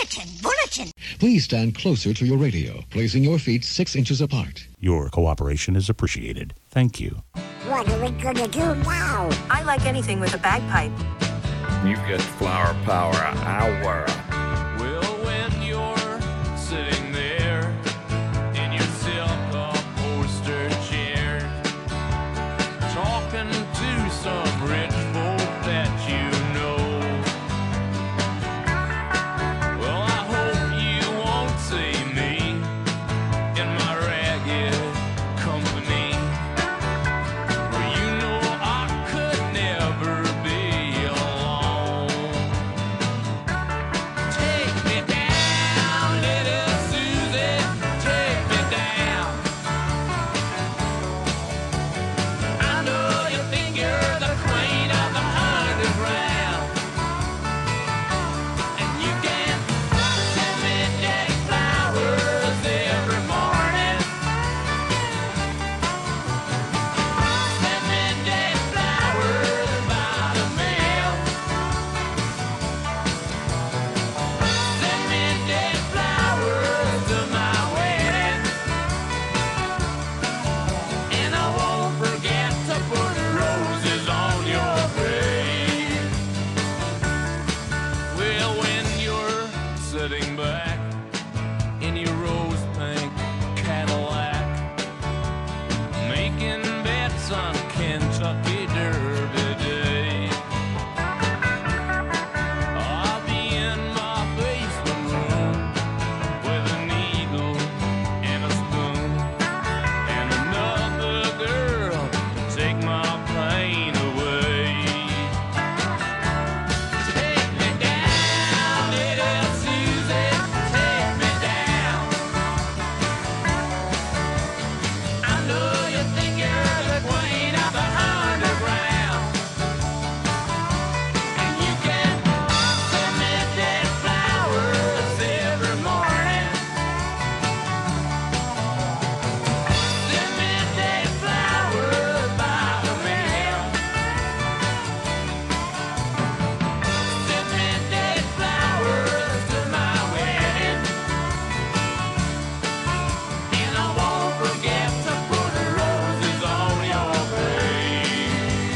Bulletin! Please stand closer to your radio, placing your feet 6 inches apart. Your cooperation is appreciated. Thank you. What are we gonna do now? I like anything with a bagpipe. You get Flower Power Hour. Well, when you're sitting there in your silk-upholstered chair, talking to some rich folk that you know, well, I hope you won't see me in my ragged company, for you know I could never be alone. Take me down, little Susie, take me down. I know you think you're the queen of the underground, and you can send me daddy flowers every morning. Send me daddy flowers by the mail. Send me daddy flowers to my wedding, and I won't forget to put roses on your grave. Well, when you're sitting back in your rose pink Cadillac, making bets on Kentucky Derby Day, I'll be in my basement room with a needle and a spoon, and another girl to take my pain away. Take me down, little Susie, take me down. I know you think you're the queen of the underground, and you can send me dead flowers every morning. Send me dead flowers by the mail. Send me dead flowers to my wedding, and I won't forget to put roses on your grave.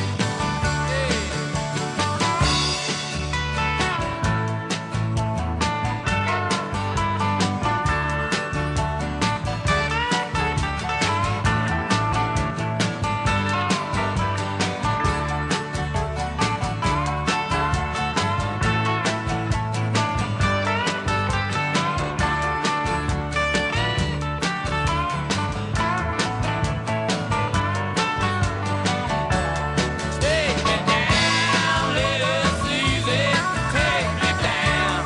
Take me down, little Susie, take me down.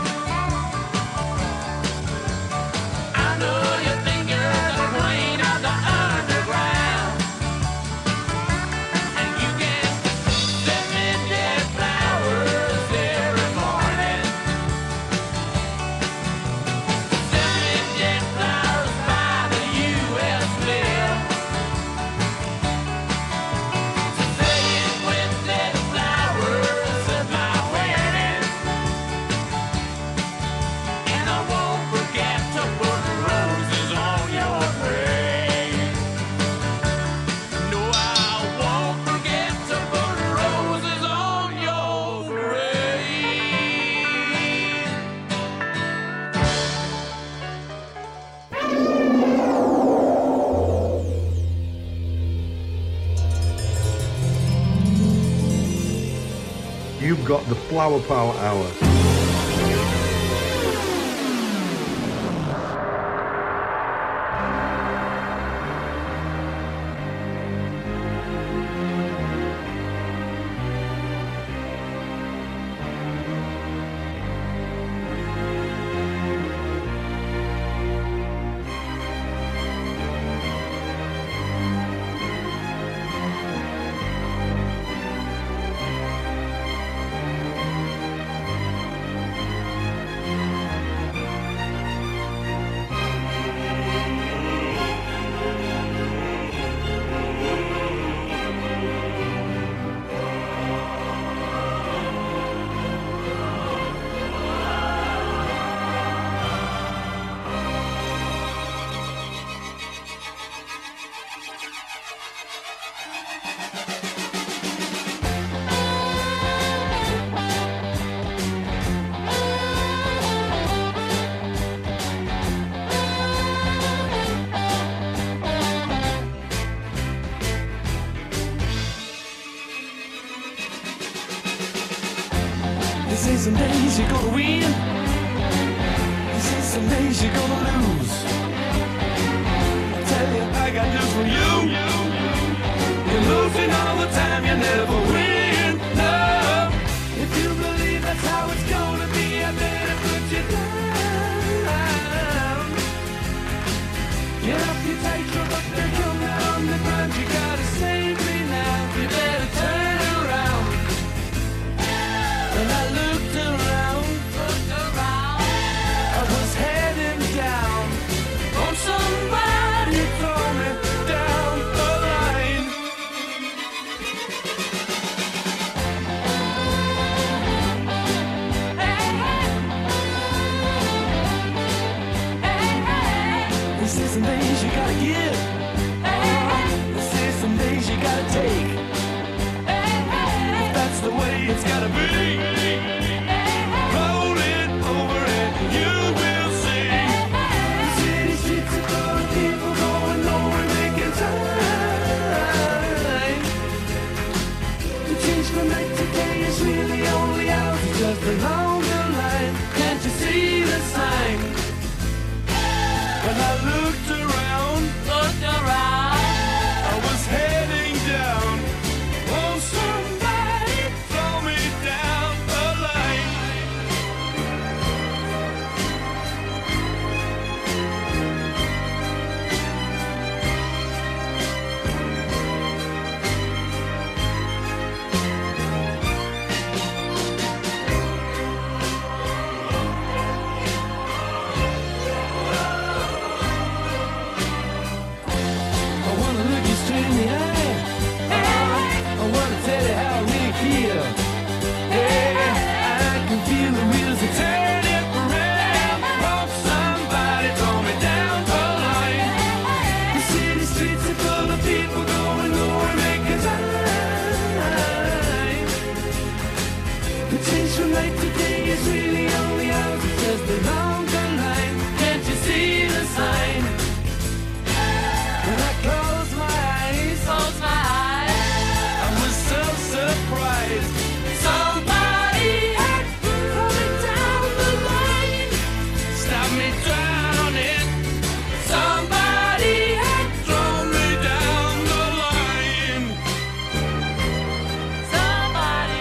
I know you think you're the queen of the underground, and you can send me dead flowers every morning. Send me dead flowers by the U.S. mail. Saying with dead flowers at my wedding, and I won't forget to put roses on your grave. No, I won't forget to put roses on your grave. You've got the Flower Power Hour. days you're gonna win. This is some days you're gonna lose. I tell you, I got news for you. You're losing all the time, you never win. No, if you believe that's how it's gonna be, I better put you down. Get up your tight truck up there, come down on the ground. You gotta save me now. You better turn around. When I looked around, I was heading down. On somebody throw me down the line. This is some days you gotta give. This is some days you gotta take. If that's the way it's gotta be. Roll it over and you will see. The city streets are full of people going nowhere, making time. The change from night to day is really only out. It's just a longer line. Can't you see the sign? When I looked around, I was heading down. Oh, somebody throw me down the line. I wanna look you straight in the eye. I wanna tell you how I really feel. Hey, I can feel the wheels are turning around. Hope somebody throw me down the line. The city streets are full of people going nowhere, making time. The change from night to day is really only ours. It's just a longer line. Can't you see the sign? When I close my eyes, I was so surprised. Somebody had thrown me down the line. Stop me drowning. Somebody had thrown me down the line. Somebody.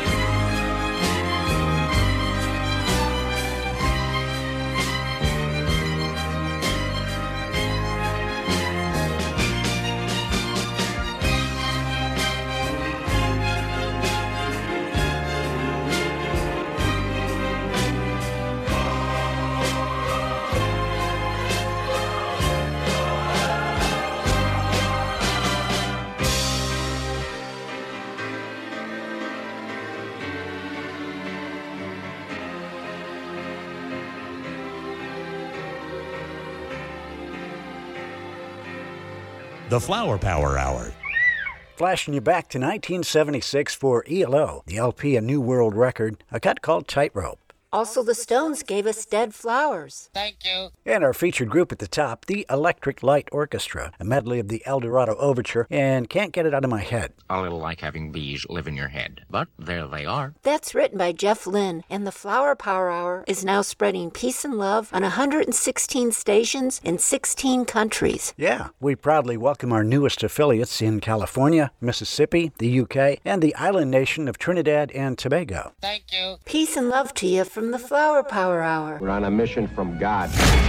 The Flower Power Hour. Flashing you back to 1976 for ELO, the LP A New World Record, a cut called Tightrope. Also, the Stones gave us Dead Flowers. And our featured group at the top, the Electric Light Orchestra, a medley of the El Dorado Overture, and Can't Get It Out of My Head. A little like having bees live in your head. But there they are. That's written by Jeff Lynne, and the Flower Power Hour is now spreading peace and love on 116 stations in 16 countries. Yeah, we proudly welcome our newest affiliates in California, Mississippi, the UK, and the island nation of Trinidad and Tobago. Peace and love to you from the Flower Power Hour. We're on a mission from God.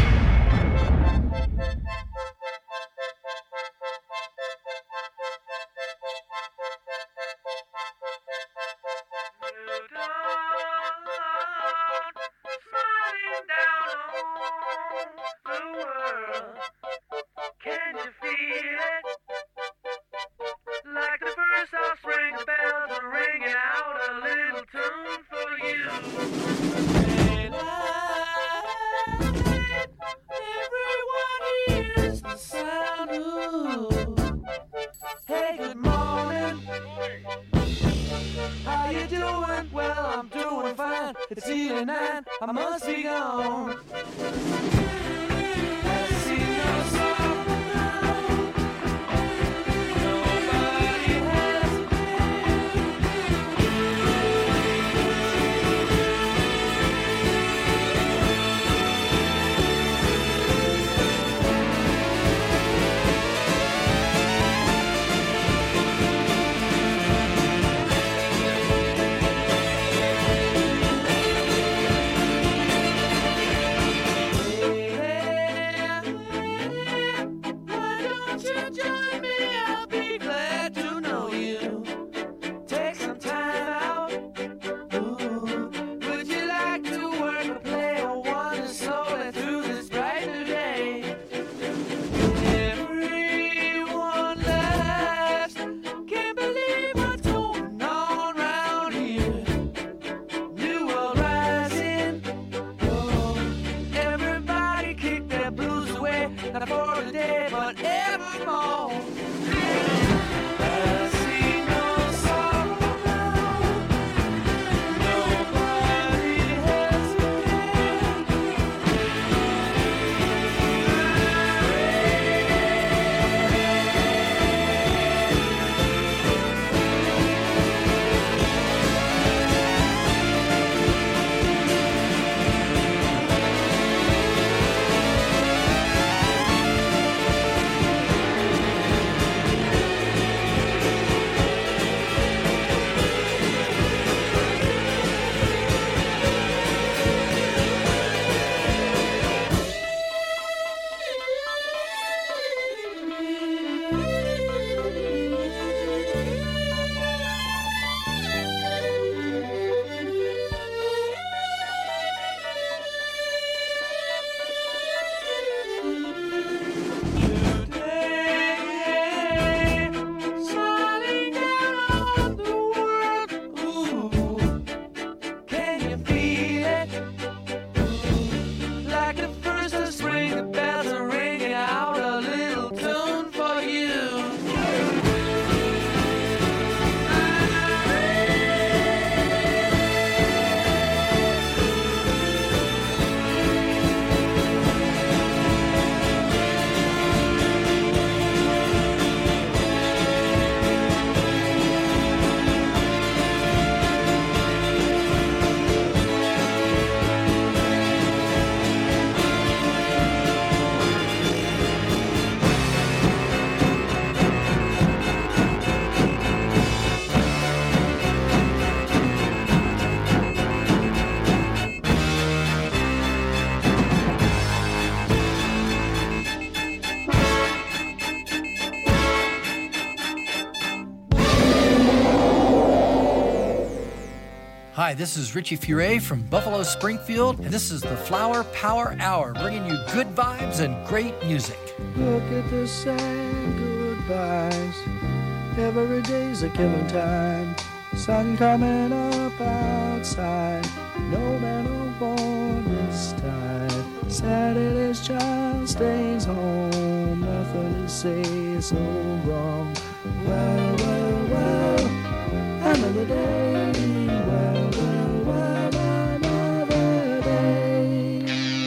Hey, good morning. How you doing? Well, I'm doing fine. It's early 9. I must be gone. I see no song. Nobody has a not for today, but evermore. I see no sorrow now. Nobody has Hi, this is Richie Furay from Buffalo Springfield, and this is the Flower Power Hour, bringing you good vibes and great music. Look at the sad goodbyes. Every day's a killing time. Sun coming up outside. No man on board this time. Saturday's child stays home. Nothing to say so wrong. Well, well, well, another day. Well, well, well, another day.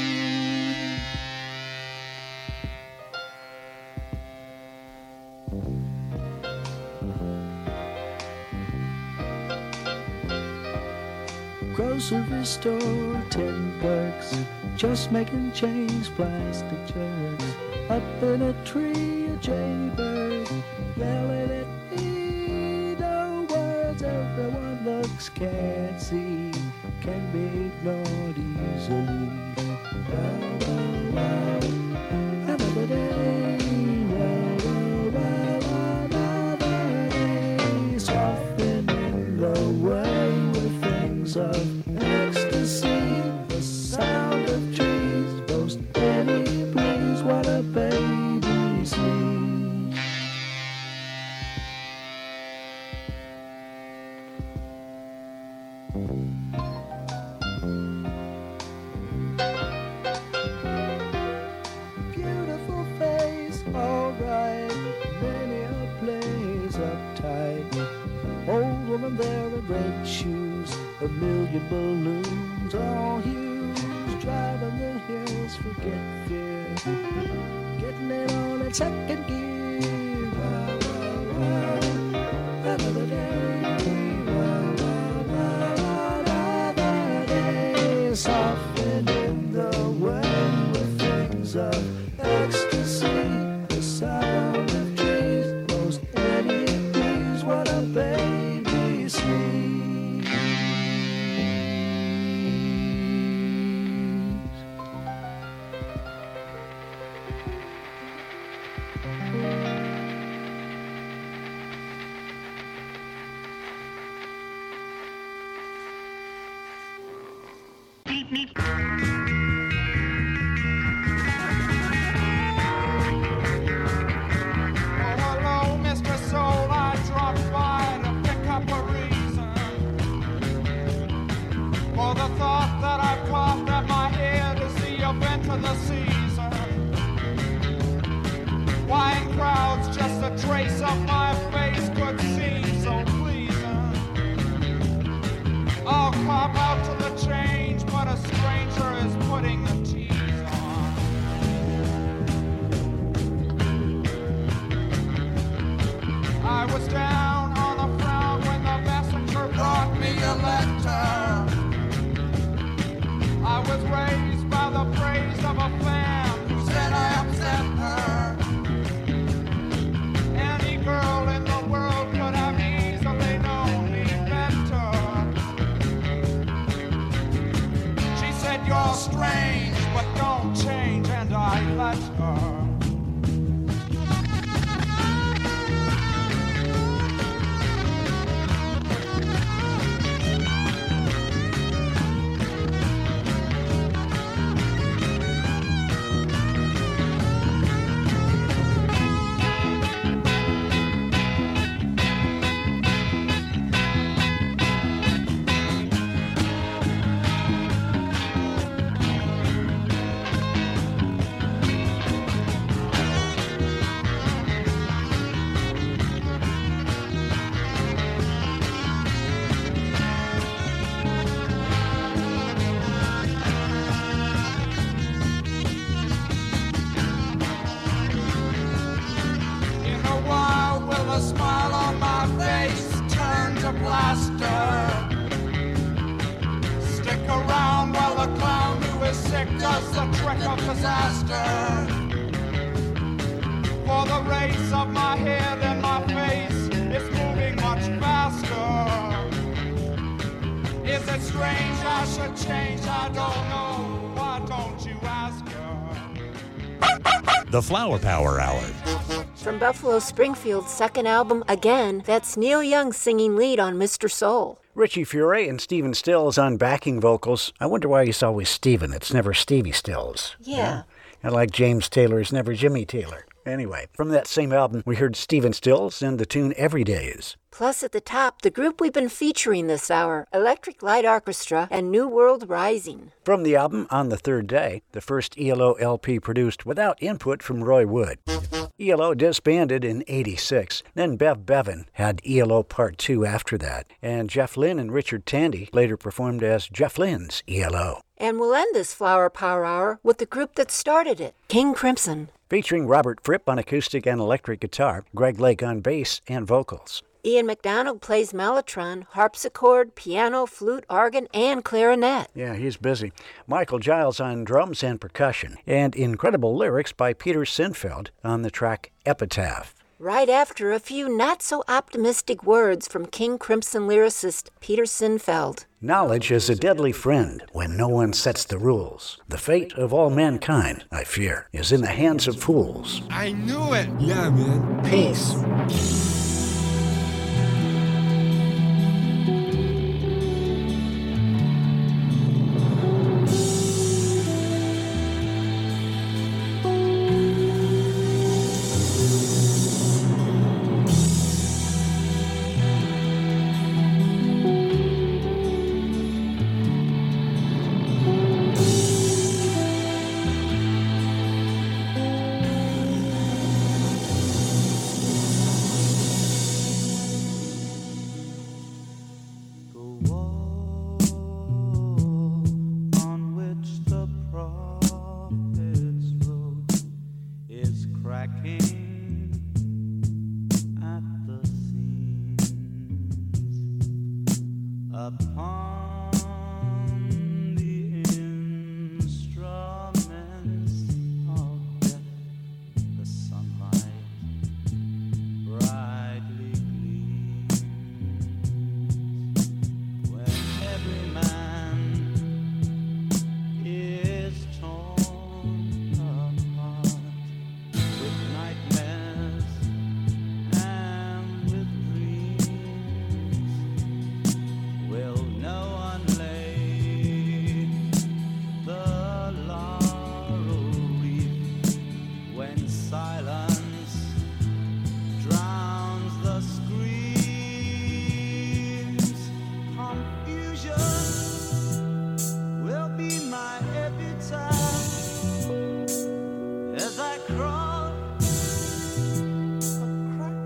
Grocery store, 10 clerks, just making change, plastic jerks. Up in a tree, a jaybird, yelling at me, no words, everyone looks, can't see, can be ignored easily. Well, well, well, another day, well, well, well, another day, softening the way with things of ecstasy, the sound of trees, most any please what a baby sees. Beautiful face, alright, many a place uptight. Old woman there in red shoes, a million balloons, all hues, driving the hills, forget fear, getting it on in second gear. Well, well, well, another day. Well, well, well, another day. Softening the way with things of ecstasy, the sound of trees, most any breeze, what a baby sees. Hello, Mr. Soul, I dropped by to pick up a reason for the thought that I've coughed at my ear to see you've been to the season. trace of my face could seem so pleasing. I'll cop out to the change, but a stranger is putting the tease on. I was down on the ground when the messenger brought me a letter. I was raised by the praise of a fan who said I upset her. Any girl in the world could have easily known me better. She said, you're strange, but don't change, and I let her. A smile on my face turn to plaster. Stick around while the clown who is sick does the trick of disaster. For the race of my head and my face is moving much faster. Is it strange I should change? I don't know. Why don't you ask her? The Flower Power Hour. From Buffalo Springfield's second album, Again, that's Neil Young singing lead on Mr. Soul. Richie Furay and Stephen Stills on backing vocals. I wonder why he's always Stephen. It's never Stevie Stills. Yeah. And like James Taylor is never Jimmy Taylor. Anyway, from that same album, we heard Stephen Stills and the tune Everydays. Plus at the top, the group we've been featuring this hour, Electric Light Orchestra and New World Rising. From the album On the Third Day, the first ELO LP produced without input from Roy Wood. ELO disbanded in '86. Then Bev Bevan had ELO Part 2 after that. And Jeff Lynne and Richard Tandy later performed as Jeff Lynne's ELO. And we'll end this Flower Power Hour with the group that started it, King Crimson. Featuring Robert Fripp on acoustic and electric guitar, Greg Lake on bass and vocals. Ian McDonald plays mellotron, harpsichord, piano, flute, organ, and clarinet. Yeah, he's busy. Michael Giles on drums and percussion. And incredible lyrics by Peter Sinfeld on the track Epitaph. Right after a few not-so-optimistic words from King Crimson lyricist Peter Sinfeld. Knowledge is a deadly friend when no one sets the rules. The fate of all mankind, I fear, is in the hands of fools. I knew it! Yeah, man. Peace. As I cross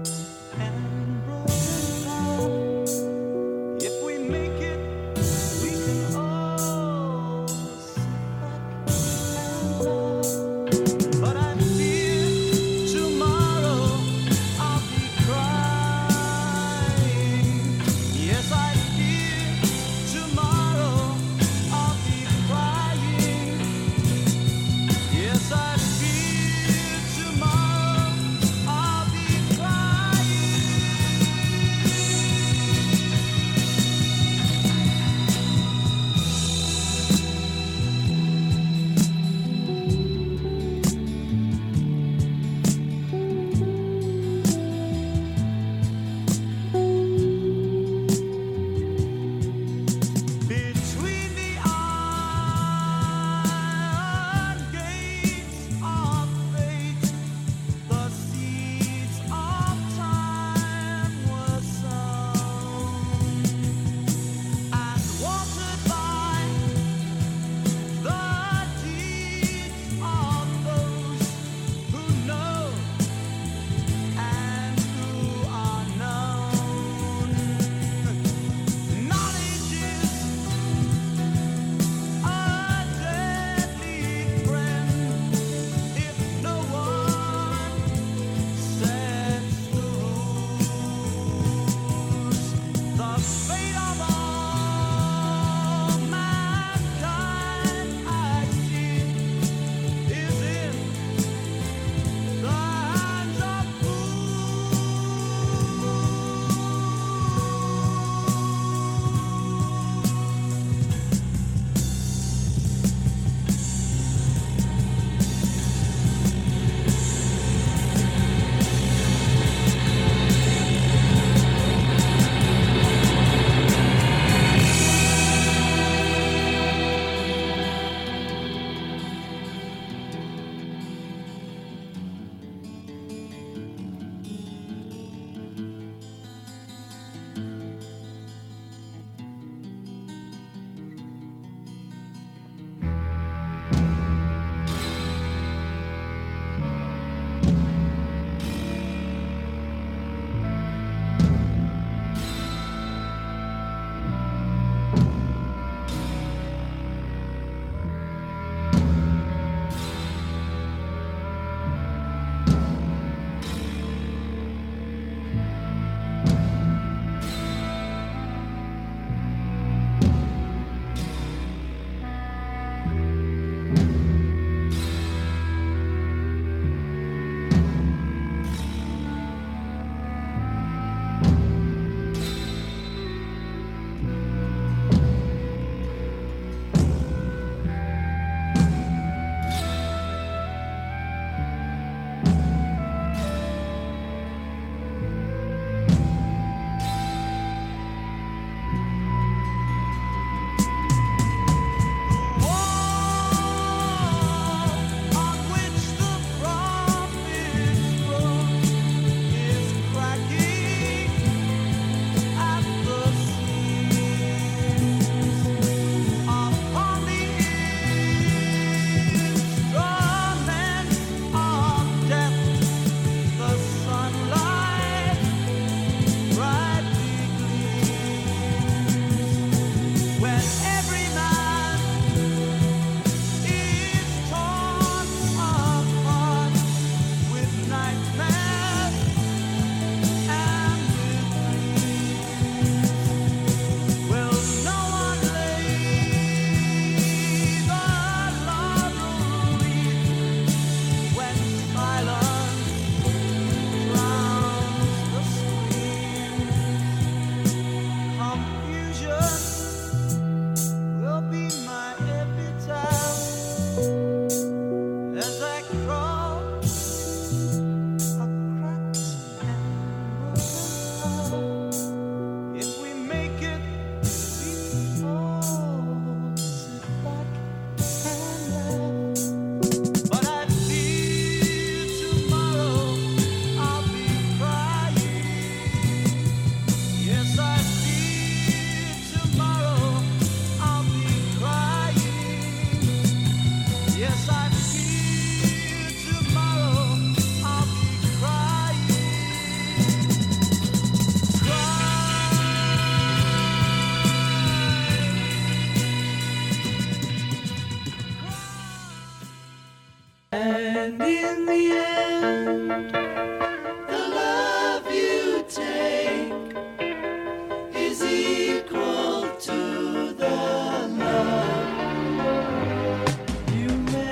And in the end, the love you take is equal to the love you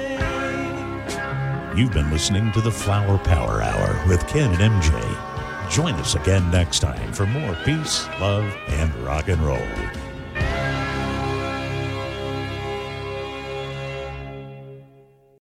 make. You've been listening to the Flower Power Hour with Ken and MJ. Join us again next time for more peace, love, and rock and roll.